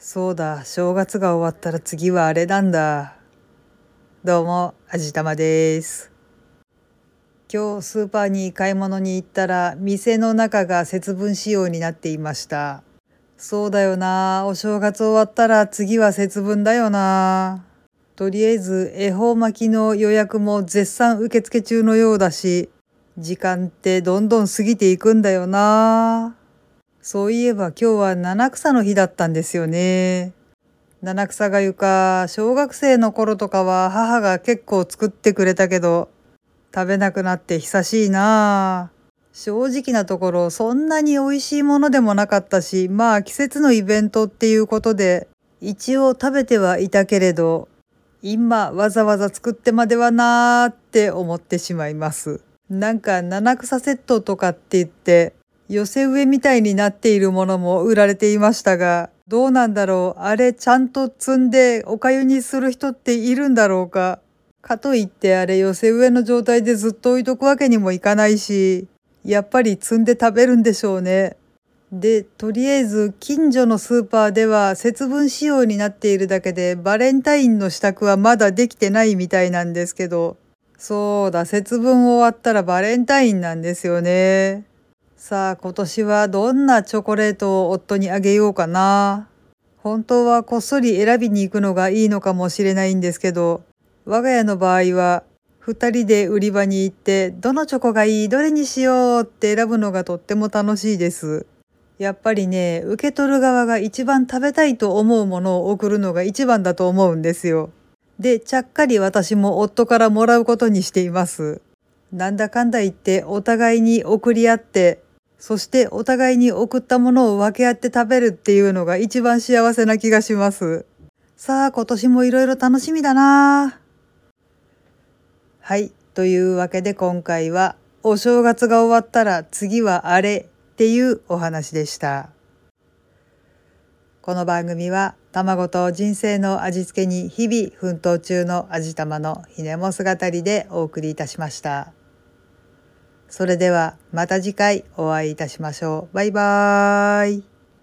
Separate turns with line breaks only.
そうだ、正月が終わったら次はあれなんだ。どうも、あじたまです。今日スーパーに買い物に行ったら、店の中が節分仕様になっていました。そうだよな、お正月終わったら次は節分だよな。とりあえず恵方巻きの予約も絶賛受付中のようだし、時間ってどんどん過ぎていくんだよな。そういえば今日は七草の日だったんですよね。七草がゆか、小学生の頃とかは母が結構作ってくれたけど、食べなくなって久しいなあ。正直なところ、そんなに美味しいものでもなかったし、まあ季節のイベントっていうことで、一応食べてはいたけれど、今わざわざ作ってまではなーって思ってしまいます。なんか七草セットとかって言って、寄せ植えみたいになっているものも売られていましたが、どうなんだろう。あれちゃんと摘んでお粥にする人っているんだろうか。かといってあれ寄せ植えの状態でずっと置いとくわけにもいかないし、やっぱり摘んで食べるんでしょうね。で、とりあえず近所のスーパーでは節分仕様になっているだけでバレンタインの支度はまだできてないみたいなんですけど、そうだ、節分終わったらバレンタインなんですよね。さあ、今年はどんなチョコレートを夫にあげようかな。本当はこっそり選びに行くのがいいのかもしれないんですけど、我が家の場合は、二人で売り場に行って、どのチョコがいい、どれにしようって選ぶのがとっても楽しいです。やっぱりね、受け取る側が一番食べたいと思うものを送るのが一番だと思うんですよ。で、ちゃっかり私も夫からもらうことにしています。なんだかんだ言ってお互いに送り合って、そしてお互いに送ったものを分け合って食べるっていうのが一番幸せな気がします。さあ、今年もいろいろ楽しみだな。はい、というわけで今回はお正月が終わったら次はあれっていうお話でした。この番組は卵と人生の味付けに日々奮闘中の味玉のひねも姿でお送りいたしました。それではまた次回お会いいたしましょう。バイバーイ。